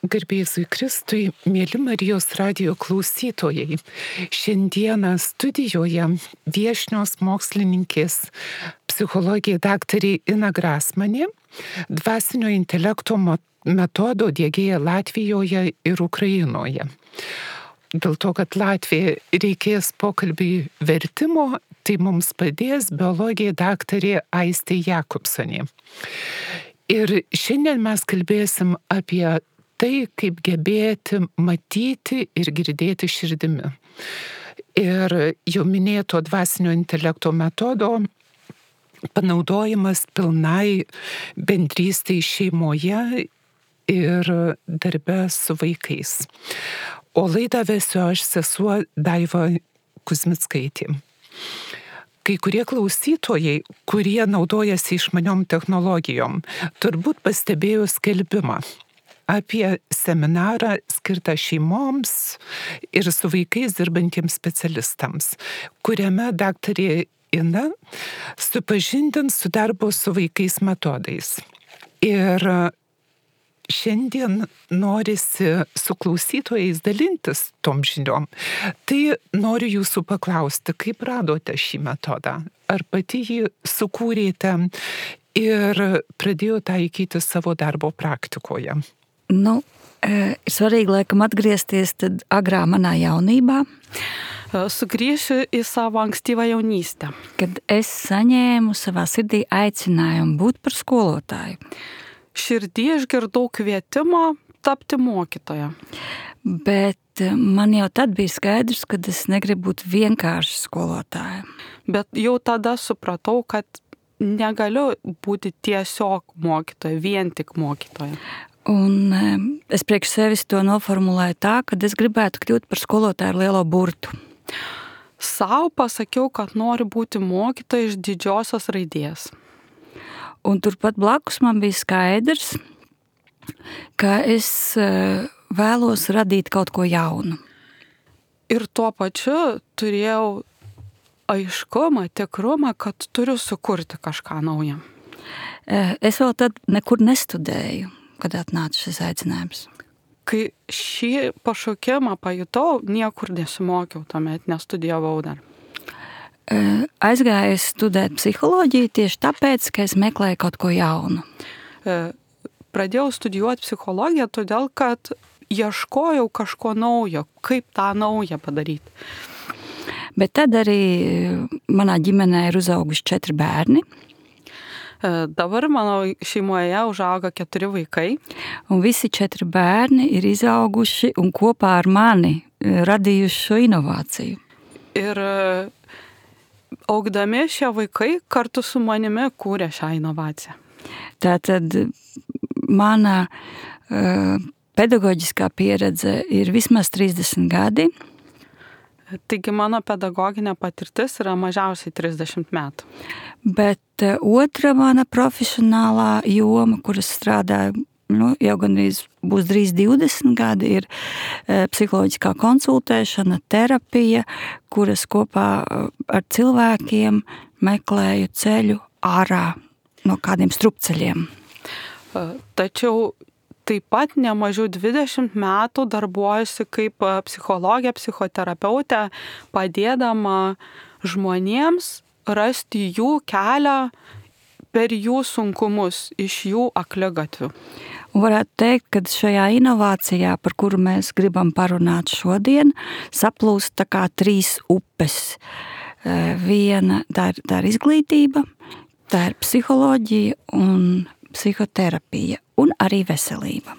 Garbėzui Kristui, mėly Marijos radijo klausytojai. Šiandieną studijoje viešnios mokslininkės psichologė daktarė Ina Grasmanė, dvasinio intelekto metodo diegėja Latvijoje ir Ukrainoje. Dėl to, kad Latvijai reikės pokalbį vertimo, tai mums padės biologė daktarė Aistė Jakobsonė. Ir šiandien mes kalbėsim apie tai, kaip gebėti matyti ir girdėti širdimi. Ir jau minėto dvasinio intelekto metodo panaudojimas pilnai bendrystei šeimoje ir darbe su vaikais. O laidą vesiu aš, sesuo Daiva Kuzmickaitė. Kai kurie klausytojai, kurie naudojasi išmaniom technologijom, turbūt pastebėjo skelbimą apie seminarą skirtą šeimoms ir su vaikais dirbantiems specialistams, kuriame daktarė Ina supažindins su darbo su vaikais metodais. Ir šiandien norisi su klausytojais dalintis tom žiniom. Tai noriu jūsų paklausti, kaip radote šį metodą? Ar pati jį sukūrėte ir pradėjo taikyti savo darbo praktikoje? Ir svarīgi, laikam, atgriezties tad agrā manā jaunībā. Sugrįšiu į savo ankstyvą jaunystę. Kad es saņēmu savā sirdī aicinājumu būt par skolotāju. Širdį išgirdau kvietimą tapti mokytoja. Bet man jau tad bija skaidrs, kad es negribu būt vienkārši skolotāja. Bet jau tada supratau, kad negaliu būti tiesiog mokytoja, vien tik mokytoja. Un es priekš sevis to noformulēju tā, kad es gribētu kļūt par skolotāju ar lielo burtu. Sau pasakiau, kad noriu būti mokytoja iš didžiosios raidės. Un turpat blakus man bija skaidrs, ka es vēlos radīt kaut ko jaunu. Ir tuo pačiu turėjau aiškumą, tikrumą, kad turiu sukurti kažką naują. Es vēl tad nekur nestudēju, kad atnāca šis aicinājums. Kai šį pašaukimą pajutau, niekur nesimokiau, tuomet nestudijavau dar. Aizgāju studēt psiholoģiju tieši tāpēc, ka es meklēju kaut ko jaunu. Pradėjau studijuoti psichologiją, todėl kad ieškojau kažko naujo, kaip tą naują padaryti. Bet tad arī manā ģimenē ir uzauguši 4 bērni. Dabar mano šeimoje užauga 4 vaikai. Un visi 4 bērni ir izauguši un kopā ar mani radījuši šo inovāciju. Ir augdami šie vaikai kartu su manimi kūrė šią inovaciją. Tātad mana pedagoģiskā pieredze ir vismaz 30 gadi. Taigi mano pedagoginė patirtis yra mažiausiai 30 metų. Bet otra mana profesionālā joma, kuras strādāju, jau gandrīz būs drīz 20 gadi, ir psiholoģiskā konsultēšana, terapija, kuras kopā ar cilvēkiem meklēju ceļu ārā no kādiem strupceļiem. Tačiau taip pat nemažiau 20 metų darbuojuosi kaip psichologė, psichoterapeutė, padėdama žmonėms rasti jų kelią per jų sunkumus, iš jų akligatvių. Varētu teikt, ka šajā inovācijā, par kuru mēs gribam parunāt šodien, saplūst tā kā 3 upes. Viena, tā ir izglītība, tā ir psiholoģija un psihoterapija un arī veselība.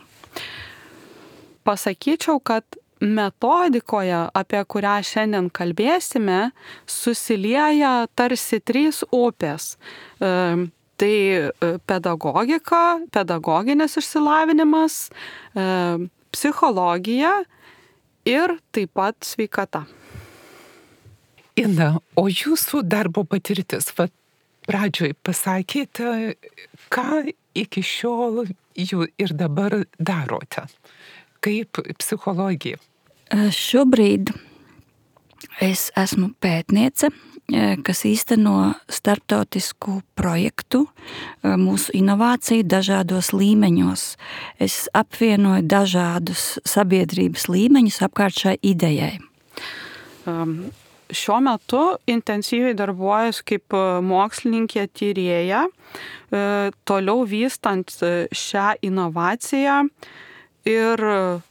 Pasakyčiau, kad metodikoje, apie kurią šiandien kalbėsime, susilieja tarsi 3 upės. Tai pedagogika, pedagoginis išsilavinimas, psichologija ir taip pat sveikata. Ina, o jūsų darbo patirtis, pradžioj pasakėte, ką iki šiol jūs ir dabar darote, kaip psichologija? Šobrīd Es esmu pētniece, kas īsteno starptautisku projektu mūsu inovāciju dažādos līmeņos. Es apvienoju dažādus sabiedrības līmeņus apkārt šai idejai. Šiuo metu intensyviai darbuojas kaip mokslininkė tyrėja, toliau vystant šią inovaciją ir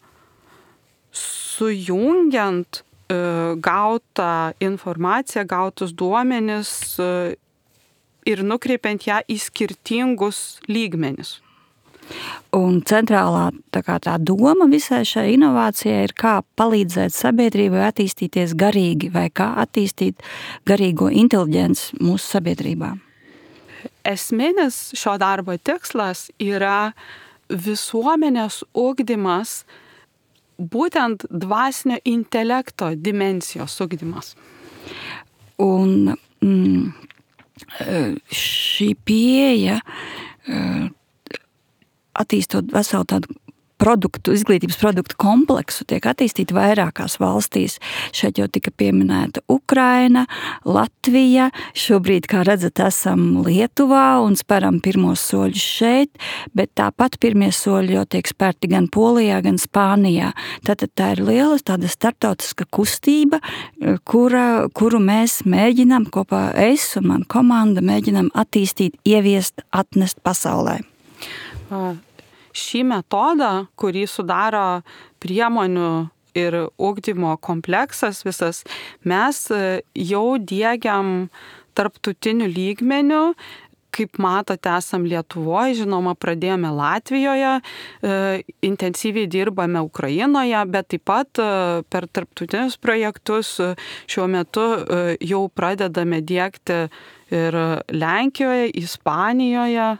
sujungiant gautą informaciją, gautus duomenis ir nukreipiant ją į skirtingus lygmenis. Un centrālā tā doma visai šai inovācijai ir, kā palīdzēt sabiedrībai attīstīties garīgi vai kā attīstīt garīgo inteliģenci mūsu sabiedrībā. Esminis šio darbo tikslas yra visuomenės ugdymas, būtent dvasinio intelekto dimensijos ugdymas. Un šī pieeja, attīstot veselu tādu izglītības produktu kompleksu, tiek attīstīta vairākās valstīs. Šeit jau tika pieminēta Ukraina, Latvija, šobrīd, kā redzat, esam Lietuvā un speram pirmos soļus šeit, bet tāpat pirmie soļi jau tiek spērti gan Polijā, gan Spānijā. Tātad tā ir liela tāda starptautiska kustība, kuru mēs mēģinām kopā, es un man komanda mēģinām attīstīt, ieviest, atnest pasaulē. Šį metodą, kurį sudaro priemonių ir ugdymo kompleksas visas, mes jau diegiam tarptautiniu lygmeniu. Kaip matote, esam Lietuvoje, žinoma, pradėjome Latvijoje, intensyviai dirbame Ukrainoje, bet taip pat per tarptautinius projektus šiuo metu jau pradedame diegti ir Lenkijoje, Ispanijoje.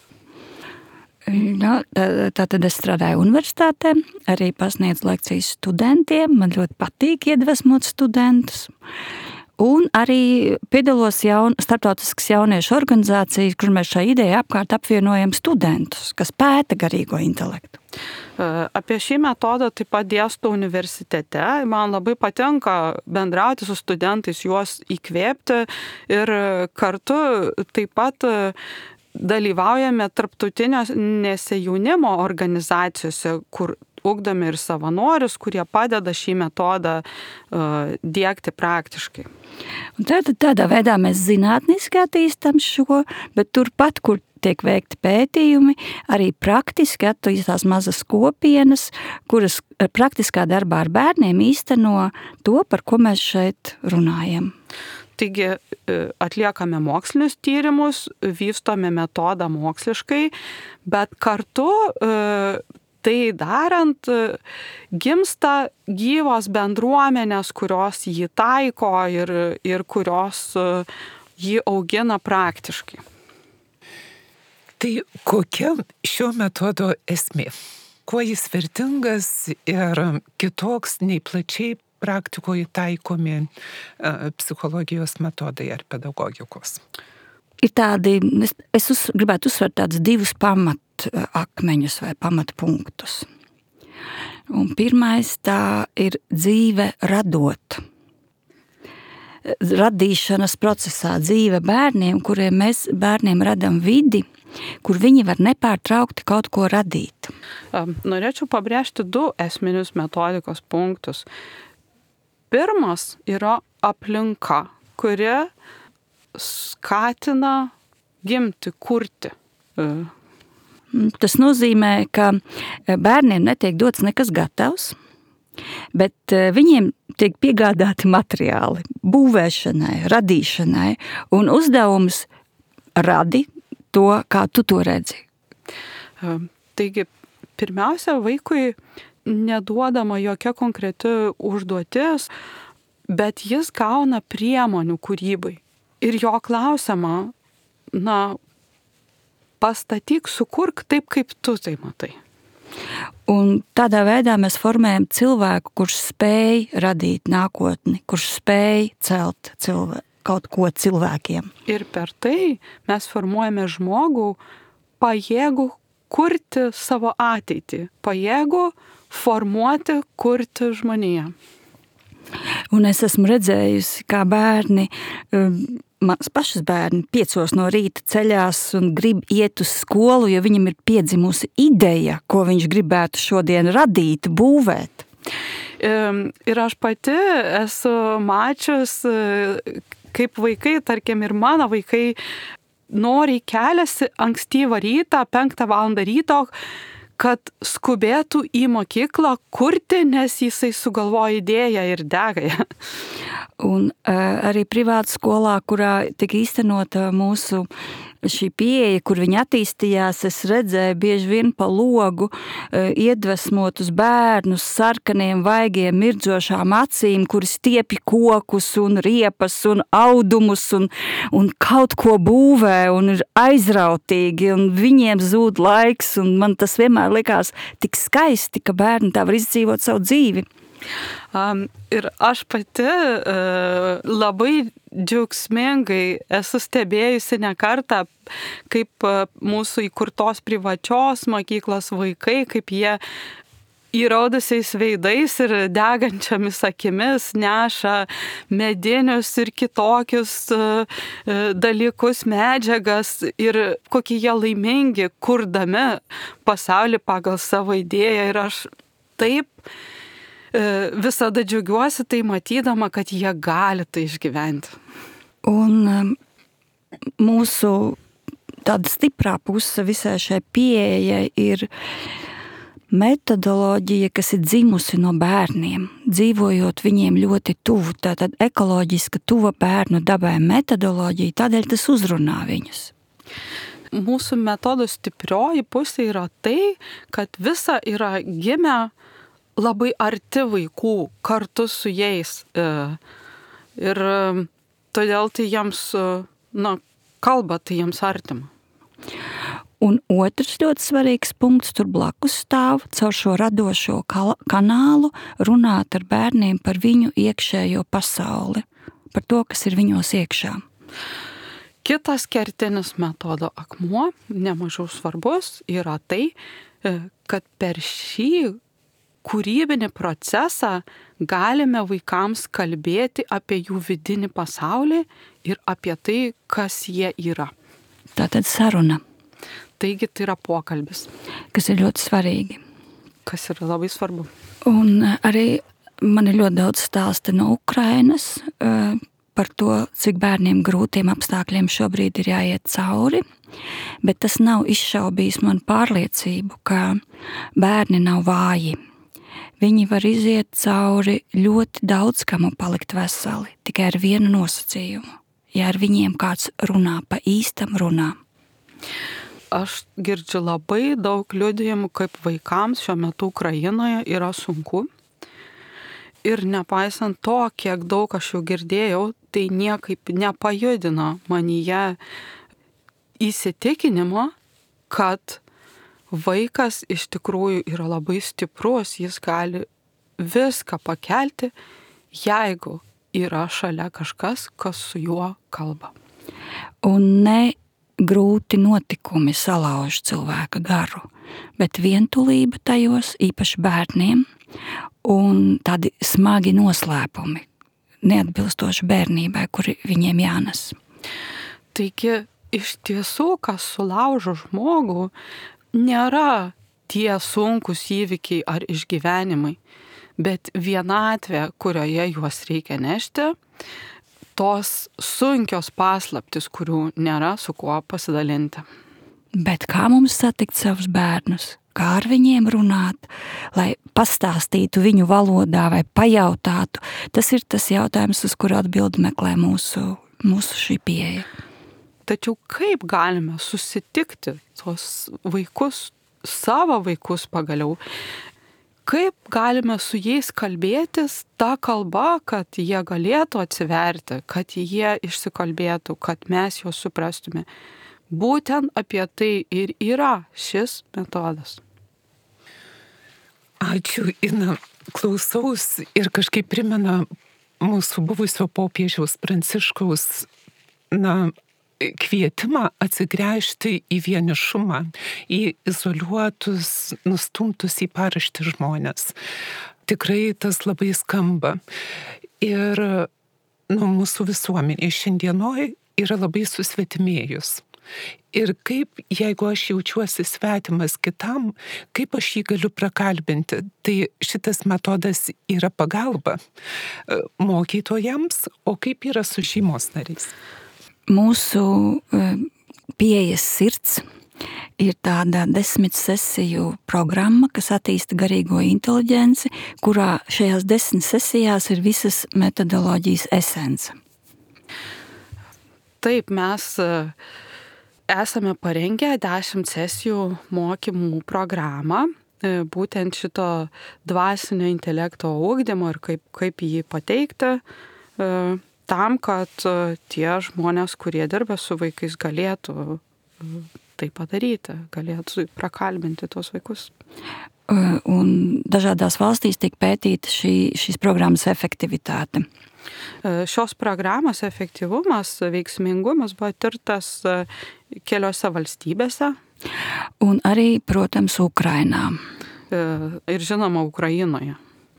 Tātad es strādāju universitātē, arī pasniedzu lekcijas studentiem, man ļoti patīk iedvesmot studentus. Un arī piedalos starptautiskas jauniešu organizācijas, kur mēs šai idejai apkārt apvienojam studentus, kas pēta garīgo intelektu. Apie šį metodą taip pat dėstau universitete. Man labai patinka bendrauti su studentais, juos įkvėpti ir kartu taip pat dalyvaujame tarptautinėse jaunimo organizacijose, kur ugdome ir savanorius, kurie padeda šį metodą diegti praktiškai. Un tādā veidā mēs zinātniski attīstam šo, bet turpat, kur tiek veikti pētījumi, arī praktiski attīstās mazas kopienas, kuras praktiskā darbā ar bērniem īsteno to, par ko mēs šeit runājam. Taigi atliekame mokslinius tyrimus, vystome metodą moksliškai, bet kartu tai darant gimsta gyvos bendruomenės, kurios jį taiko ir kurios jį augina praktiškai. Tai kokia šio metodo esmė? Kuo jis vertingas ir kitoks nei plačiai praktikoje taikomi psichologijos metodai ar pedagogikos? Ir tādi, es gribētu uzsvērt tādus divus pamatakmeņus vai pamatpunktus. Un pirmais tā ir dzīve radot. Radīšanas procesā dzīve bērniem, kuriem mēs bērniem radam vidi, kur viņi var nepārtraukti kaut ko radīt. Norėčiau pabrėžti du esminius metodikos punktus. Pirmas yra aplinka, kuri skatina gimti, kurti. Tas nozīmē, ka bērniem netiek dots nekas gatavs, bet viņiem tiek piegādāti materiāli būvēšanai, radīšanai, un uzdevums radi to, kā tu to redzi. Taigi, pirmiausia, vaikui neduodama jokia konkreti užduotis, bet jis gauna priemonių kūrybai. Ir jo klausiama, pastatyk, sukurk taip, kaip tu tai matai. Un tādā veidā mēs formējam cilvēku, kurš spēj radīt nākotni, kurš spēj celt kaut ko cilvēkiem. Ir per tai mes formuojame žmogų pajėgų kurti savo ateitį, pajėgų formuoti, kurti žmoniją. Un es esmu redzējusi, kā bērni, mans pašas bērni 5 no rīta ceļās un grib iet uz skolu, jo viņam ir piedzimusi ideja, ko viņš gribētu šodien radīt, būvēt. Ir aš pati esu mačius, kaip vaikai, tarkim, ir mano vaikai noriai keliasi ankstyvą rytą, 5 valandą ryto, kad skubėtų į mokyklą kurti, nes jisai sugalvoja idėją ir dega ją. Un arī privāta skolā, kurā tika īstenota mūsu šī pieeja, kur viņi attīstījās, es redzēju bieži vien pa logu iedvesmotus bērnus sarkaniem, vaigiem, mirdzošām acīm, kuri stiepj kokus un riepas un audumus un kaut ko būvē un ir aizrautīgi un viņiem zūd laiks, un man tas vienmēr likās tik skaisti, ka bērni tā var izdzīvot savu dzīvi. Ir aš pati labai džiaugsmingai esu stebėjusi ne kartą, kaip mūsų įkurtos privačios mokyklos vaikai, kaip jie įraudusiais veidais ir degančiamis akimis neša medinius ir kitokius dalykus, medžiagas ir kokie jie laimingi, kurdami pasaulį pagal savo idėją. Ir aš taip visada džiaugiuosi tai matydama, kad jie gali tai išgyventi. Un mūsu tāda stiprā puse visai šai pieejai ir metodoloģija, kas ir dzimusi no bērniem, dzīvojot viņiem ļoti tuvu, tātad ekoloģiska tuva bērnu dabai metodoloģija, tādēļ tas uzrunā viņus. Mūsų metodo stiprioji pusė yra tai, kad visa yra gimę labai arti vaikų, kartu su jais. Ir todėl tai jiems, kalba tai jiems artima. Un otrs ļoti svarīgs punkts tur blakus stāv, caur šo radošo kanālu runāt ar bērniem par viņu iekšējo pasauli, par to, kas ir viņos iekšā. Kitas kertinis metodo akmuo, nemažiau svarbus, yra tai, kad per šį kūrybinį procesą galime vaikams kalbėti apie jų vidinį pasaulį ir apie tai, kas jie yra. Tātad saruna. Taigi tai yra pokalbis. Kas ir ļoti svarīgi. Kas yra labai svarbu. Un arī man ir ļoti daudz stāsta no Ukrainas par to, cik bērniem grūtiem apstākļiem šobrīd ir jāiet cauri, bet tas nav izšaubījis man pārliecību, ka bērni nav vāji. Viņi var iziet cauri ļoti daudz kam un palikt veseli, tikai ar vienu nosacījumu. Ja ar viņiem kāds runā, pa īstam runā. Aš girdžiu labai daug liudijimų, kaip vaikams šiuo metu Ukrainoje yra sunku. Ir nepaisant to, kiek daug aš jau girdėjau, tai niekaip nepajudino manyje įsitikinimo, kad vaikas iš tikrųjų yra labai stiprus, jis gali viską pakelti, jeigu yra šalia kažkas, kas su juo kalba. Un ne grūti notikumi salauž cilvēka garu, bet vientulība tajos, īpaši bērniem, un tādi smagi noslēpumi, neatbilstoši bērnībai, kuri viņiem jānes. Taigi, iš tiesų, kas sulaužo žmogų, nėra tie sunkus įvykiai ar išgyvenimai, bet vienatvė, kurioje juos reikia nešti, tos sunkios paslaptis, kurių nėra su kuo pasidalinti. Bet kā mums satikt savus bērnus? Kā ar viņiem runāt, lai pastāstītu viņu valodā vai pajautātu? Tas ir tas jautājums, uz kuru atbildi meklē mūsu šī pieeja. Tačiau kaip galime susitikti tos vaikus, savo vaikus pagaliau? Kaip galime su jais kalbėtis tą kalbą, kad jie galėtų atsiverti, kad jie išsikalbėtų, kad mes juos suprastume? Būtent apie tai ir yra šis metodas. Ačiū, Ina. Klausaus ir kažkaip primena mūsų buvusio popiežiaus Pranciškaus kvietimą atsigręžti į vienišumą, į izoliuotus, nustumtus į paraštį žmonės. Tikrai tas labai skamba. Ir mūsų visuomenė šiandienoj yra labai susvetimėjus. Ir kaip, jeigu aš jaučiuosi svetimas kitam, kaip aš jį galiu prakalbinti. Tai šitas metodas yra pagalba mokytojams, o kaip yra su šeimos nariais? Mūsu pieejas sirds ir tāda 10 sesiju programma, kas attīsta garīgo inteliģenci, kurā šajās 10 sesijās ir visas metodoloģijas esence. Taip, mes esame parengę 10 sesijų mokymų programą, būtent šito dvasinio intelekto ugdymo ir kaip jį pateikti, tam, kad tie žmonės, kurie dirba su vaikais, galėtų tai padaryti, galėtų prakalbinti tos vaikus. Un dažādās valstīs tiek pētīta šīs programmas efektivitāte. Šios programos efektyvumas, veiksmingumas buvo tirtas keliose valstybėse. Un arī, protams, Ukrainā. Ir žinoma, Ukrainoje.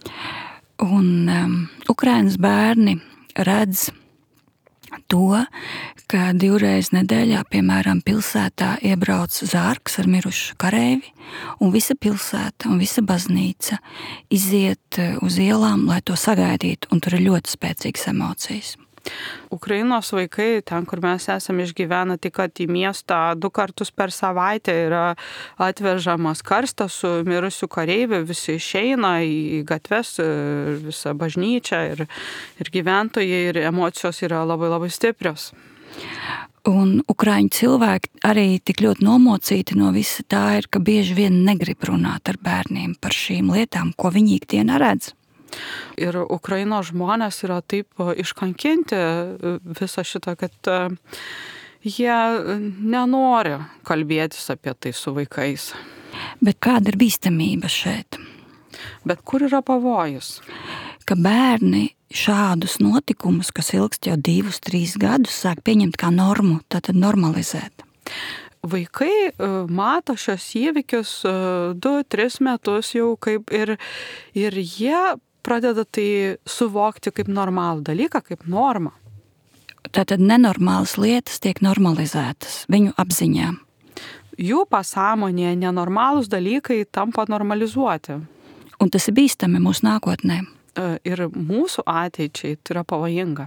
Un Ukrainas bērni redz to, ka 2 reizes nedēļā, piemēram, pilsētā iebrauc zārks ar mirušu kareivi, un visa pilsēta un visa baznīca iziet uz ielām, lai to sagaidītu, un tur ir ļoti spēcīgas emocijas. Ukrainos vaikai, ten, kur mes esame išgyvena, tik kad į miestą 2 kartus per savaitę yra atvežamas karstas su mirusiu kareiviu, visi išeina į gatves, visa bažnyčia ir gyventojai, ir emocijos yra labai labai stiprios. Un ukraiņu cilvēki arī tik ļoti nomocīti no visa tā ir, ka bieži vien negrib runāt ar bērniem par šīm lietām, ko viņi ikdienā redz. Ir Ukrainos žmonės yra taip iškankinti visą šitą, kad jie nenori kalbėtis apie tai su vaikais. Bet kāda ir bīstamība šeit? Bet kur yra pavojus? Ka bērni šādus notikumus, kas ilgst jau 2-3 gadus, sāk pieņemt kā normu, tātad normalizēt. Vaikai mato šios įvykius 2-3 metus jau kaip ir jie pradeda tai suvokti kaip normalų dalyką, kaip normą. Tātad nenormālas lietas tiek normalizētas viņu apziņā. Jų pasąmonėje nenormalūs dalykai tampa normalizuoti. Un tas ir bīstami mūsu nākotnē. Ir mūsų ateičiai tai yra pavojinga.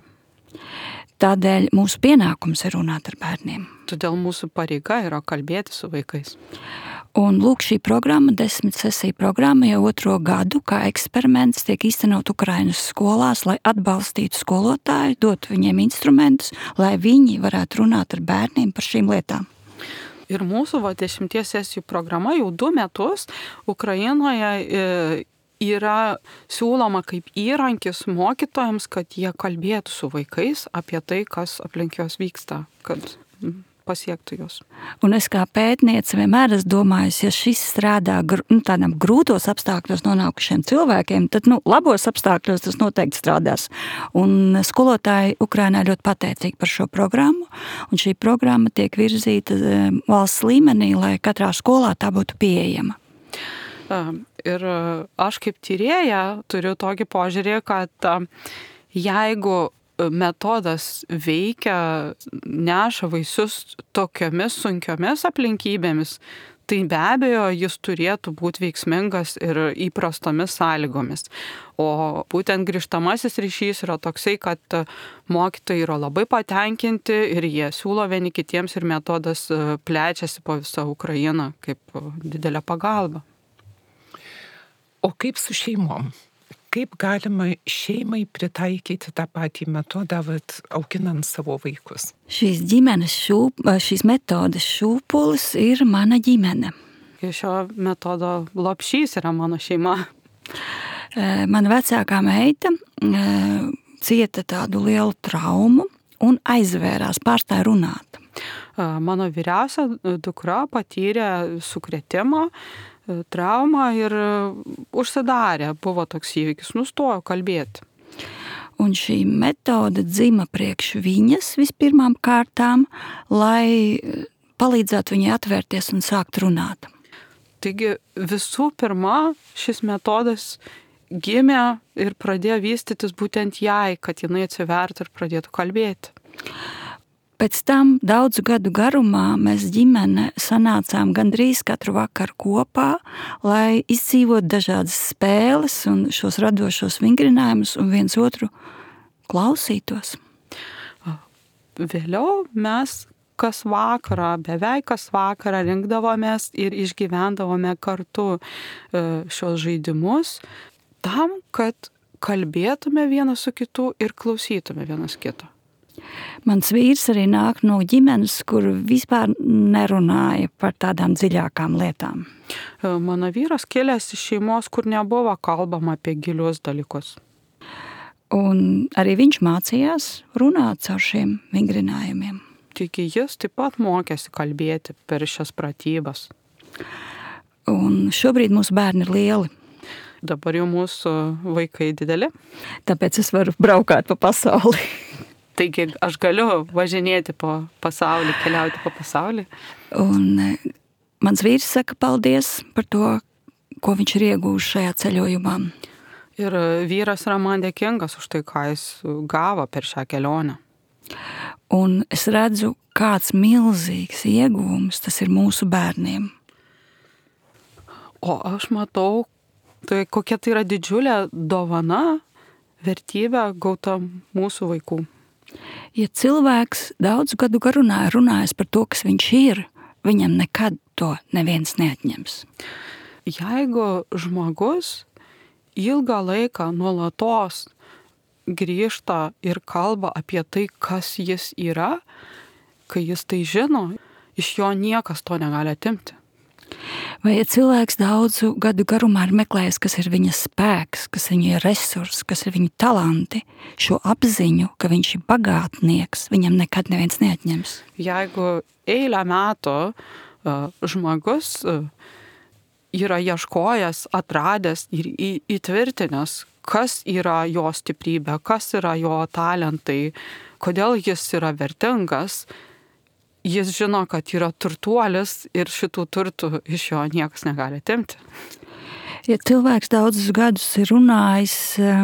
Tādēļ mūsu pienākums ir runāt ar bērniem. Todėl mūsų pareiga yra kalbėti su vaikais. Un lūk, šī programma, 10 sesiju programma jau 2. gadu, kā eksperiments tiek īstenot Ukrainas skolās, lai atbalstītu skolotāju, dotu viņiem instrumentus, lai viņi varētu runāt ar bērniem par šīm lietām. Ir mūsų 10 sesijų programa jau 2 metus Ukrainoje yra siūloma kaip įrankis mokytojams, kad jie kalbėtų su vaikais apie tai, kas aplink jos vyksta, kad pasiektu jos. Un es kā pētniece vienmēr esmu domājusi, ja šis strādā tādam grūtos apstākļos nonākušiem cilvēkiem, tad labos apstākļos tas noteikti strādās. Un skolotāji Ukrainā ļoti pateicīgi par šo programmu, un šī programma tiek virzīta valsts līmenī, lai katrā skolā tā būtu pieejama. Ir aš kaip tyrėja turiu tokį požiūrį, kad jeigu metodas veikia, neša vaisius tokiomis sunkiomis aplinkybėmis, tai be abejo jis turėtų būti veiksmingas ir įprastomis sąlygomis. O būtent grįžtamasis ryšys yra toksai, kad mokytojai yra labai patenkinti ir jie siūlo vieni kitiems ir metodas plečiasi po visą Ukrainą kaip didelė pagalba. O kaip su šeimom? Kaip galima šeimai pritaikyti tą patį metodą, auginant savo vaikus? Šīs metodas šūpulis ir mana ģimene. Šio metodo lopšys yra mano šeima. Mana vecākā meita cieta tādu lielu traumu un aizvērās, pārstāja runāt. Mano vyriausia dukra patyrė sukrėtimą, traumą ir užsidarė, buvo toks įvykis, nustojo kalbėti. Un šī metode dzima priekš viņas vispirmām kārtām, lai palīdzētu viņai atvērties un sākt runāt. Taigi visų pirma, šis metodas gimė ir pradėjo vystytis būtent jai, kad jinai atsivertų ir pradėtų kalbėti. Pēc tam daudzu gadu garumā mēs ģimene sanācām gandrīz katru vakaru kopā, lai izdzīvotu dažādas spēles un šos radošos vingrinājumus un viens otru klausītos. Vėliau mes kas vakarą, beveik kas vakarą rinkdavomės ir išgyvendavome kartu šios žaidimus tam, kad kalbėtume vienas su kitu ir klausytume vienas kito. Mans vīrs arī nāk no ģimenes, kur vispār nerunāja par tādām dziļākām lietām. Mano vyras kilęs iš šeimos, kur nebuvo kalbama apie gilius dalykus. Un arī viņš mācījās runāt caur šiem vingrinājumiem. Taigi jis taip pat mokėsi kalbėti per šias pratybas. Un šobrīd mūsu bērni ir lieli. Dabar jau mūsų vaikai dideli. Tāpēc es varu braukāt pa pasauli. Taigi aš galiu važinėti po pasaulį, keliauti po pasaulį. Un mans vīrs saka paldies par to, ko viņš ir iegūšs šajā ceļojumā. Ir vyras yra man dėkingas už tai, ką jis gavo per šią kelionę. Un es redzu, kāds milzīgs iegūms tas ir mūsu bērniem. O aš matau, tai kokia tai yra didžiulė dovana, vertybė gauta mūsų vaikų. Ja cilvēks daudzu gadu garumā runājas par to, kas viņš ir, viņam nekad to neviens neatņems. Jeigu žmogus ilgą laiką nuolatos grįžta ir kalba apie tai, kas jis yra, kai jis tai žino, iš jo niekas to negali atimti. Vai ja cilvēks daudzu gadu garumā ir meklējis, kas ir viņa spēks, kas ir viņa resursi, kas ir viņa talanti, šo apziņu, ka viņš ir bagātnieks, viņam nekad neviens neatņems. Jeigu eilę metų žmogus yra ieškojęs, atradęs ir įtvirtinęs, kas yra jo stiprybė, kas yra jo talentai, kodėl jis yra vertingas, jis žino, kad yra turtuolis ir šitų turtų iš jo niekas negali atimti. Ja cilvēks daudzus gadus ir runājis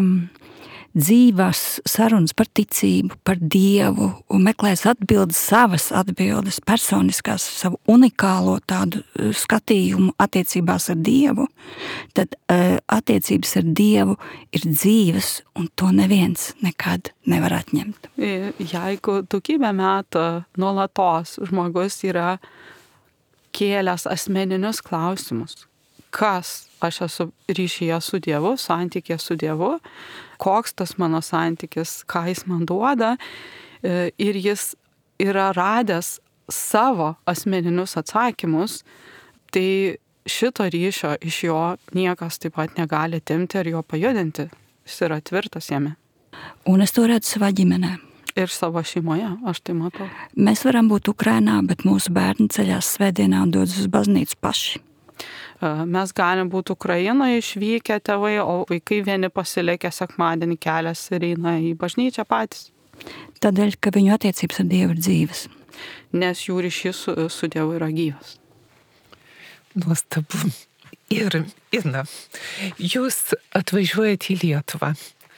dzīvās sarunas par ticību, par Dievu un meklējis savas atbildes, personiskās, savu unikālo tādu skatījumu attiecībās ar Dievu, tad attiecības ar Dievu ir dzīves un to neviens nekad nevar atņemt. Jeigu daugybę metų nuolatos žmogus yra kėlęs asmeninius klausimus, kas aš esu ryšyje su Dievu, santykė su Dievu, koks tas mano santykis, ką jis man duoda, ir jis yra radęs savo asmeninius atsakymus, tai šito ryšio iš jo niekas taip pat negali atimti ir jo pajudinti. Jis yra tvirtas jame. Un es to redzu savā ģimenē. Ir savo šeimoje, aš tai matau. Mēs varam būt Ukrainā, bet mūsu bērni ceļās svētdienā un dodas uz baznīcu paši. Mes galim būti Ukrainoje išvykę tėvai, o vaikai vieni pasilikę sekmadienį kelias ir eina į bažnyčią patys. Tādēļ, ka viņu attiecības ar Dievu ir dzīves. Nes jų ryšys su Dievu yra gyvas. Nuostabu. Ir, Ina, jūs atvažiuojate į Lietuvą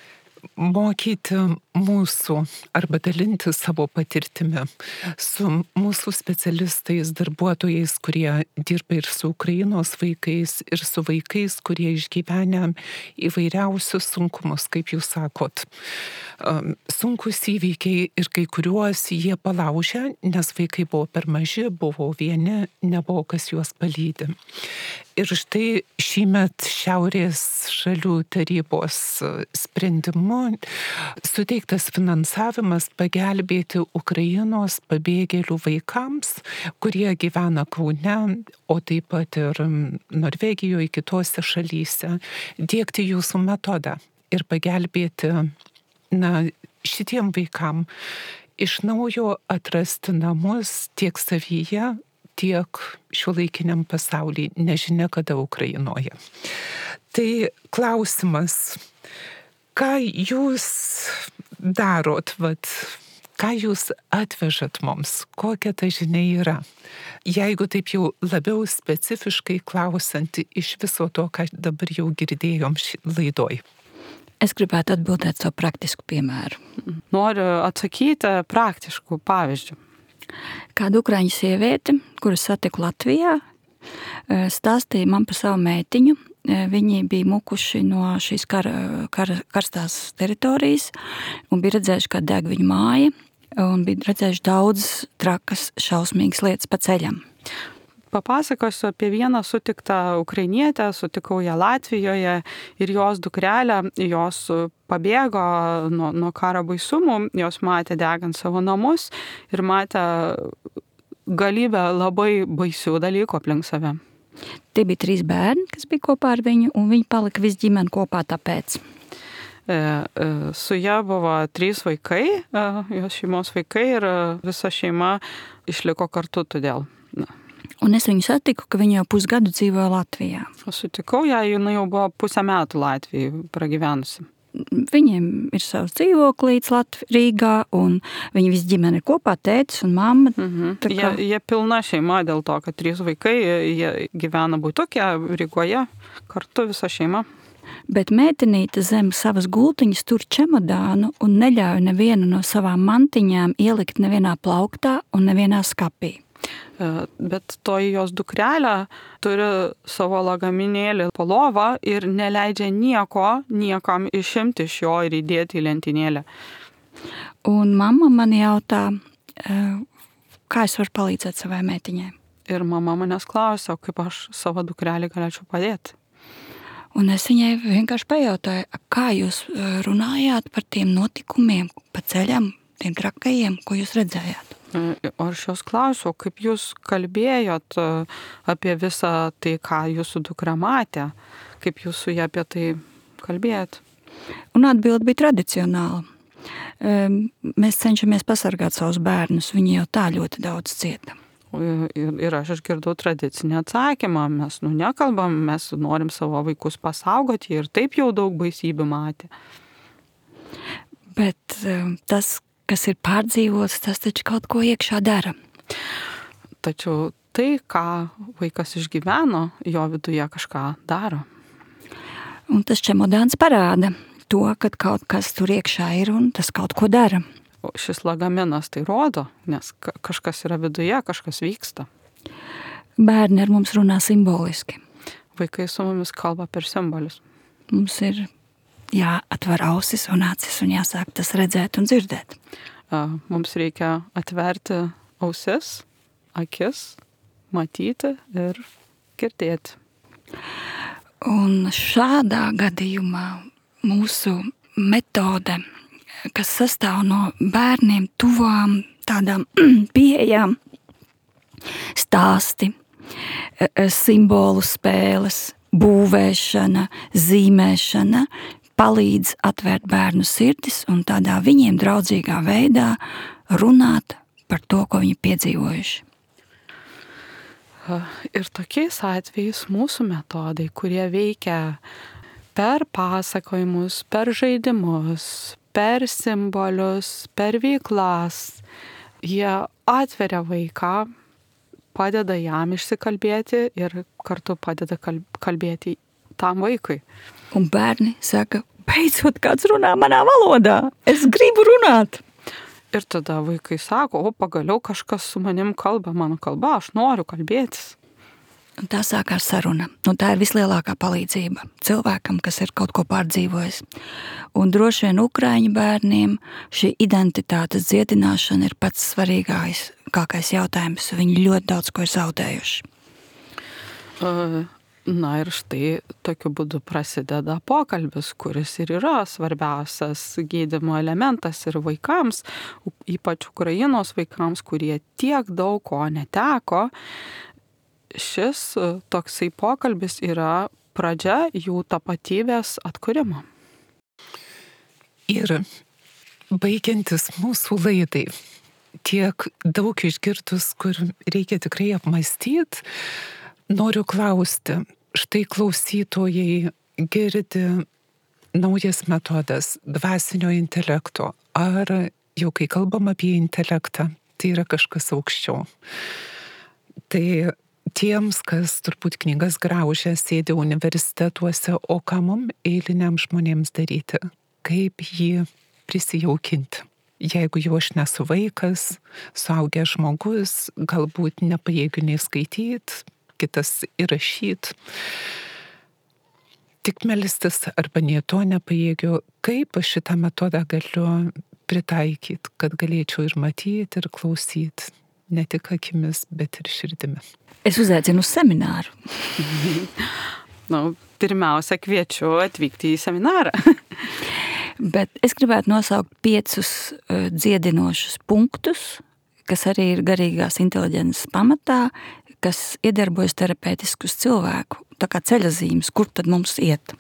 mokyti mūsų arba dalinti savo patirtimi su mūsų specialistais, darbuotojais, kurie dirba ir su Ukrainos vaikais, ir su vaikais, kurie išgyvenę įvairiausius sunkumus, kaip jūs sakot. Sunkus įvykiai ir kai kuriuos jie palaužė, nes vaikai buvo per maži, buvo vieni, nebuvo kas juos palydi. Ir štai šįmet Šiaurės šalių tarybos sprendimu suteiktas finansavimas pagelbėti Ukrainos pabėgėlių vaikams, kurie gyvena Kaune, o taip pat ir Norvegijoje, kitose šalyse, diegti jūsų metodą ir pagelbėti šitiem vaikam iš naujo atrasti namus tiek savyje, tiek šiuolaikiniam pasaulyje, nežinia kada Ukrainoje. Tai klausimas, ką jūs darot, ką jūs atvežat mums, kokia ta žinia yra? Jeigu taip jau labiau specifiškai klausant iš viso to, ką dabar jau girdėjom laidoj. Es gribētu atbildēt savu praktisku piemēru. Noriu atsakyti praktiškų pavyzdžių. Kāda ukraiņu sieviete, kuru satiku Latvijā, stāstīja man par savu meitiņu. Viņi bija mukuši no šīs karstās teritorijas un bija redzējuši, kā deg viņu māja, un bija redzējuši daudz trakas, šausmīgas lietas pa ceļam. Papasakosiu apie vieną sutiktą ukrainietę, sutikau ją Latvijoje ir jos dukrelę, jos pabėgo nuo karo baisumų, jos matė degant savo namus ir matė galybę labai baisių dalykų aplink save. Tie bija 3 bērni, kas bija kopā ar viņu, un viņi palika visu ģimeni kopā tāpēc. Su ja buvo 3 vaikai, jos šeimos vaikai ir visa šeima išliko kartu todėl. Un es viņu satiku, ka viņa jau pusgadu dzīvoja Latvijā. Sutikau ją, jinai jau buvo pusę metų Latvijai pragyvenusi. Viņiem ir savs dzīvoklīts Rīgā, un viņi visi ģimene ir kopā, tētis un mamma. Jie pilna šeima dėl to, kad 3 vaikai, jie gyvena Butukė, Rygoje, kartu visa šeima. Bet meitenīte zem savas gultiņas tur čemodānu un neļauj nevienu no savām mantiņām ielikt nevienā plauktā un nevienā skapī. Bet toji jos dukrelė turi savo lagaminėlį po lovą ir neleidžia niekam išimti iš jo ir įdėti į lentynėlę. Un mamma man jautā, kā es varu palīdzēt savai meitiņai. Ir mama manęs klausia, kaip aš savo dukrelį galėčiau padėti. Un es viņai vienkārši pajautāju, kā jūs runājāt par tiem notikumiem pa ceļam, tiem trakajiem, ko jūs redzējāt. O aš jos klausiau, kaip jūs kalbėjot apie visą tai, ką jūsų dukra matė, kaip jūs su ja apie tai kalbėjot. Un atbilde bija tradicionāla. Mēs cenšamies pasargāt savus bērnus, viņi jau tā ļoti daudz cieta. Ir aš išgirdau tradicinį atsakymą, mes nekalbam, mes norim savo vaikus pasaugoti ir taip jau daug baisybių matė. Bet tas, kas ir pārdzīvots, tas taču kaut ko iekšā dara. Tačiau tai, ką vaikas išgyveno, jo viduje kažką daro. Un tas čemodāns parāda to, ka kaut kas tur iekšā ir un tas kaut ko dara. Šis lagaminas tai rodo, nes kažkas yra viduje, kažkas vyksta. Bērni ar mums runā simboliski. Vaikai su mumis kalba per simbolius. Mums ir jāatver ausis un acis un jāsāk tas redzēt un dzirdēt. Mums reikia atverti ausis, akis, matyti ir girdėti. Un šādā gadījumā mūsu metode, kas sastāv no bērniem tuvām tādām pieejām, stāsti, simbolu spēles, būvēšana, zīmēšana, palīdz atvērt bērnu sirdis un tādā viņiem draudzīgā veidā runāt par to, ko viņi piedzīvojuši. Ir tokiais atvejais mūsų metodai, kurie veikia per pasakojimus, per žaidimus, per simbolius, per veiklas, jie atveria vaiką, padeda jam išsikalbėti ir kartu padeda kalbėti tam vaikui. Un bērni saka, beidzot kāds runā manā valodā, es gribu runāt. Ir tada vaikai sako, pagaliau kažkas su manim kalba, mano kalba, aš noriu kalbėtis. Un tā sākās saruna. Un tā ir vislielākā palīdzība cilvēkam, kas ir kaut ko pārdzīvojis. Un droši vien ukraiņu bērniem šī identitātes dziedināšana ir pats svarīgākais jautājums. Viņi ļoti daudz ko ir zaudējuši. Na ir štai tokiu būdu prasideda pokalbis, kuris ir yra svarbiausias gydymo elementas ir vaikams, ypač Ukrainos vaikams, kurie tiek daug ko neteko. Šis toksai pokalbis yra pradžia jų tapatybės atkūrimo. Ir baigiantis mūsų laidai, tiek daug išgirdus, kur reikia tikrai apmąstyti, noriu klausti, štai klausytojai girdi naujas metodas dvasinio intelekto, ar jau kai kalbam apie intelektą, tai yra kažkas aukščiau. Tai tiems, kas turbūt knygas graužia, sėdi universitetuose, o ką mums eiliniam žmonėms daryti? Kaip jį prisijaukinti? Jeigu jau aš nesu vaikas, suaugęs žmogus, galbūt nepajėgiu nei skaityti, kitas įrašyti, tik melstis arba nie to nepajėgiu, kaip aš šitą metodą galiu pritaikyti, kad galėčiau ir matyti, ir klausyti, ne tik akimis, bet ir širdimi. Es uzaicinu uz semināru. Pirmiausia, kviečiu atvykti į seminārā. Bet es gribētu nosaukt 5 dziedinošus punktus, kas arī ir garīgās inteliģences pamatā, kas iedarbojas terapeitiskus cilvēku, tā kā ceļazīmes, kur tad mums iet.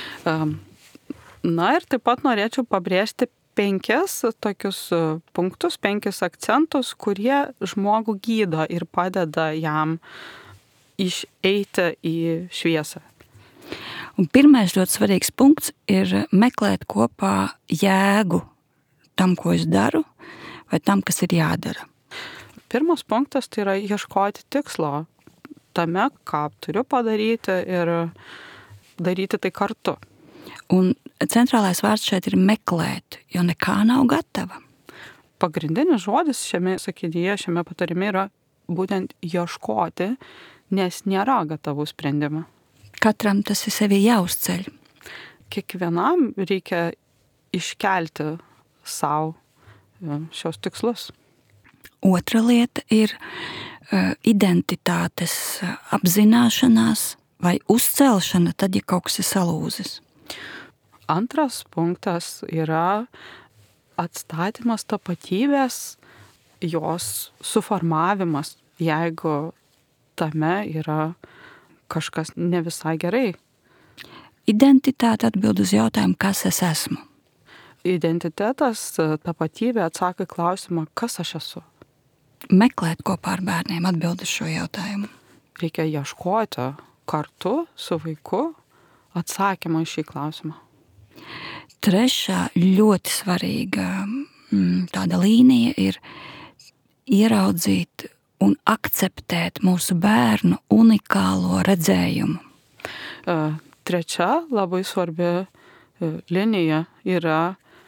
Ir taip pat norėčiau pabrėžti 5 tokius punktus, 5 akcentus, kurie žmogų gydo ir padeda jam išeiti į šviesą. Un pirmais ļoti svarīgs punkts ir meklēt kopā jēgu tam, ko es daru, vai tam, kas ir jādara. Pirmas punktas tai yra ieškoti tikslo tame, ką turiu padaryti ir daryti tai kartu. Un centrālais vārds šeit ir meklēt, jo nekā nav gatava. Pagrindinis žodis šiame sakinyje, šiame patarime yra būtent ieškoti, nes nėra gatavų sprendimų. Katram tas ir sevi jāuzceļ. Kiekvienam reikia iškelti savo šios tikslus. Otra lieta ir identitātes apzināšanās vai uzcelšana, tad, ja kaut kas ir salūzis. Antras punktas yra atstatymas tapatybės, jos suformavimas, jeigu tame yra kažkas ne visai gerai. Identitāte atbild uz jautājumu, kas es esmu. Identitetas, tapatybė atsaka į klausimą, kas aš esu. Meklēt kopā ar bērniem atbild uz šo jautājumu. Reikia ieškoti kartu su vaiku atsakymą į šį klausimą. Trešā ļoti svarīga tāda līnija ir ieraudzīt un akceptēt mūsu bērnu unikālo redzējumu. Trečia labai svarbi linija yra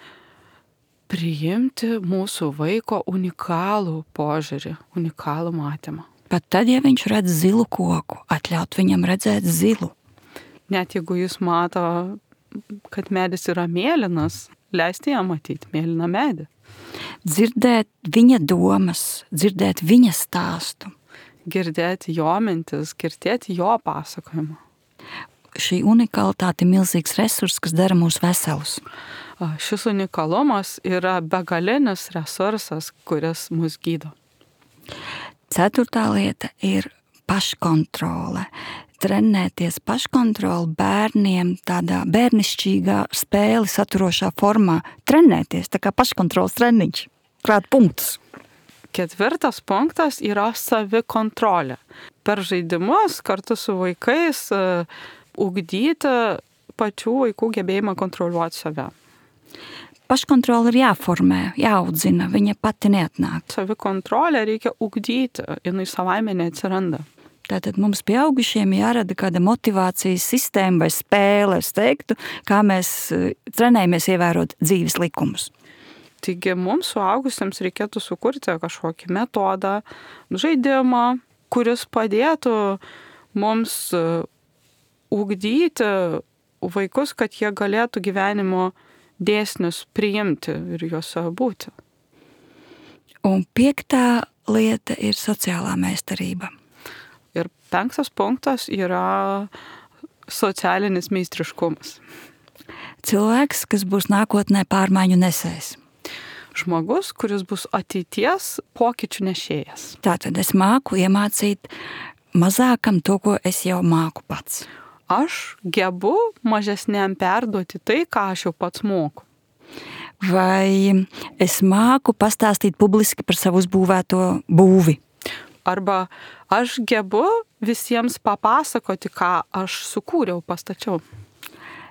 priimti mūsų vaiko unikalų požiūrį, unikalų matymą. Pat tad, ja viņš redz zilu koku, atļaut viņam redzēt zilu. Net jeigu jis mato, kad medis yra mėlynas, leisti jam matyti mėlyną medį. Dzirdēt viņa domas, dzirdēt viņa stāstu. Girdėti jo mintis, girdėti jo pasakojimą. Šī unikalitāte ir milzīgs resurs, kas dara mūs veselus. Šis unikalumas yra begalinis resursas, kuris mus gydo. 4. lieta ir paškontrole. Trenēties paškontroli bērniem tādā bērnišķīgā spēli saturošā formā. Trenēties, tā kā paškontrols treniņš. Krāt punktus. 4. punktas yra savikontrolė. Per žaidimus kartu su vaikais ugdyti pačių vaikų gebėjimą kontroliuoti save. Paškontrola ir jāformē, jāaudzina, viņa pati neatnāk. Savikontrolę reikia ugdyti, jinai savaime neatsiranda. Tātad mums pieaugušiem jārada kāda motivācijas sistēma vai spēle, es teiktu, kā mēs trenējamies ievērot dzīves likumus. Taigi mums suaugusiems reikėtų sukurti kažkokį metodą, žaidimą, kuris padėtų mums ugdyti vaikus, kad jie galėtų gyvenimo dėsnius priimti ir juose būti. Un 5. lieta ir sociālā meistarība. Ir 5. punktas yra sociālinis meistriškumas. Cilvēks, kas būs nākotnē pārmaiņu nesējs. Žmogus, kuris bus ateities pokyčių nešėjas. Tātad es māku iemācīt mazākam to, ko es jau māku pats. Aš gebu mažesniam perduoti tai, ką aš jau pats moku. Vai es māku pastāstīt publiski par savu uzbūvēto būvi. Arba aš gebu visiems papasakoti, ką aš sukūriau, pastačiau.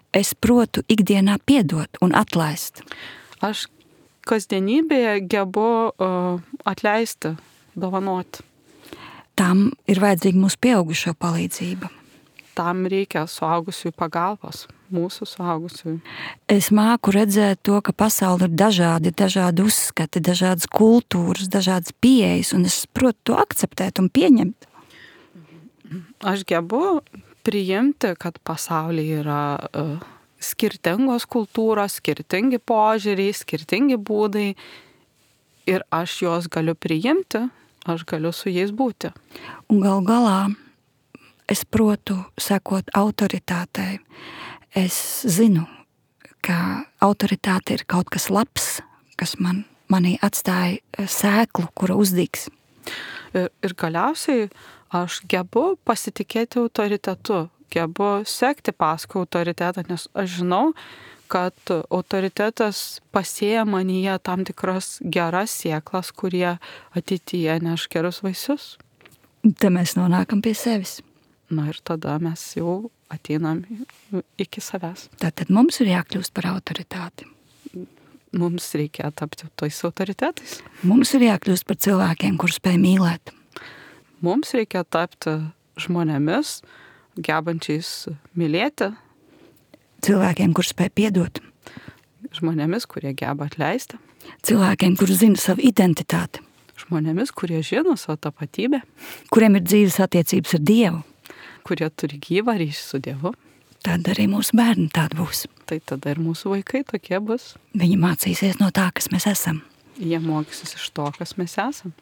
es protu ikdienā piedot un atlaist? Aš kasdienybėje gebu atleisti, dovanoti. Tam ir vajadzīga mūsu pieaugušo palīdzība. Tam reikia suaugusiųjų pagalbos, mūsų suaugusiųjų. Es māku redzēt to, ka pasauli ir dažādi uzskati, dažādas kultūras, dažādas pieejas, un es protu to akceptēt un pieņemt. Aš gebu priimti, kad pasaulyje yra skirtingos kultūros, skirtingi požiūriai, skirtingi būdai ir aš juos galiu priimti, aš galiu su jais būti. Un gal galā es protu sekot autoritātei. Es zinu, ka autoritāte ir kaut kas labs, kas manī atstāja sēklu, kura uzdīgs. Ir galiausiai aš gebu pasitikėti autoritetu, gebu sekti paskui autoritetą, nes aš žinau, kad autoritetas pasėja manyje tam tikras geras sėklas, kurie ateityje neš gerus vaisius. Te mēs nonākam pie sevis. Na ir tada mes jau ateinam iki savęs. Tātad mums ir jākļūst par autoritāti. Mums reikia tapti tais autoritetais. Mums ir jākļūst par cilvēkiem, kurus spēj mīlēt. Mums reikia tapti žmonėmis, gebančiais mylėti. Cilvēkiem, kurus spēj piedot. Žmonėmis, kurie geba atleisti. Cilvēkiem, kuri zina savu identitāti. Žmonėmis, kurie žino savo tapatybę. Kuriem ir dzīves attiecības ar Dievu. Kurie turi gyvą ryšį su Dievu. Tad arī mūsu bērni tādi būs. Tai tada ir mūsų vaikai tokie bus. Viņi mācīsies no tā, kas mēs esam. Jie mokysis iš to, kas mes esam.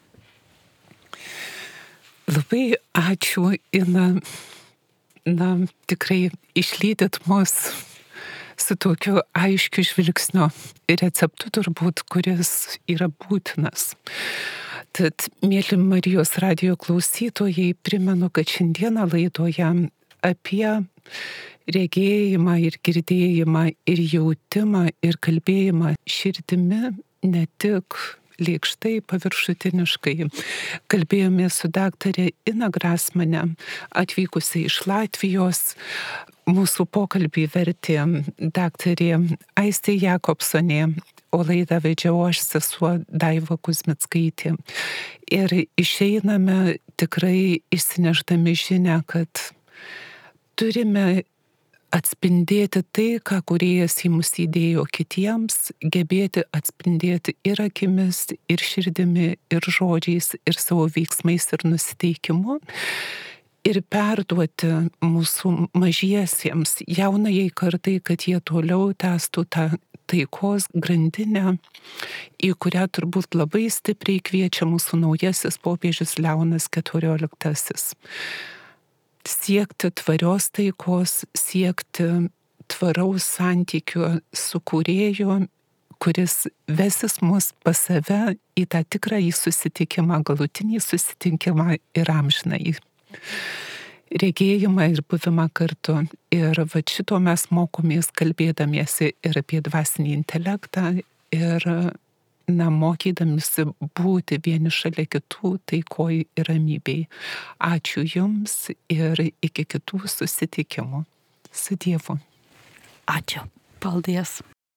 Labai ačiū, Ina. Tikrai išlydėt mus su tokiu aiškiu žvilgsniu ir receptu turbūt, kuris yra būtinas. Tad, mėly Marijos radijo klausytojai, primenu, kad šiandieną laidoje apie regėjimą ir girdėjimą ir jautimą ir kalbėjimą širdimi, ne tik lėkštai, paviršutiniškai. Kalbėjome su daktarė Ina Grasmane, atvykusi iš Latvijos. Mūsų pokalbį vertė daktarė Aistė Jakobsonė, o laidą vedžiau aš, sesuo Daiva Kuzmickaitė. Ir išeiname tikrai išsinešdami žinią, kad turime atspindėti tai, ką Kūrėjas į mus įdėjo kitiems, gebėti atspindėti ir akimis, ir širdimi, ir žodžiais, ir savo veiksmais, ir nusiteikimu, ir perduoti mūsų mažiesiems, jaunajai kartai, kad jie toliau tęstų tą taikos grandinę, į kurią turbūt labai stipriai kviečia mūsų naujasis popiežius Leonas XIV. Siekti tvarios taikos, siekti tvaraus santykio su Kūrėju, kuris vesis mus pas save į tą tikrąjį susitikimą, galutinį susitikimą ir amžinąjį regėjimą ir buvimą kartu. Ir va šito mes mokomės kalbėdamiesi ir apie dvasinį intelektą, ir mokydamisi būti vieni šalia kitų taikoj ir ramybėj. Ačiū Jums ir iki kitų susitikimų. Su Dievu. Ačiū. Paldies.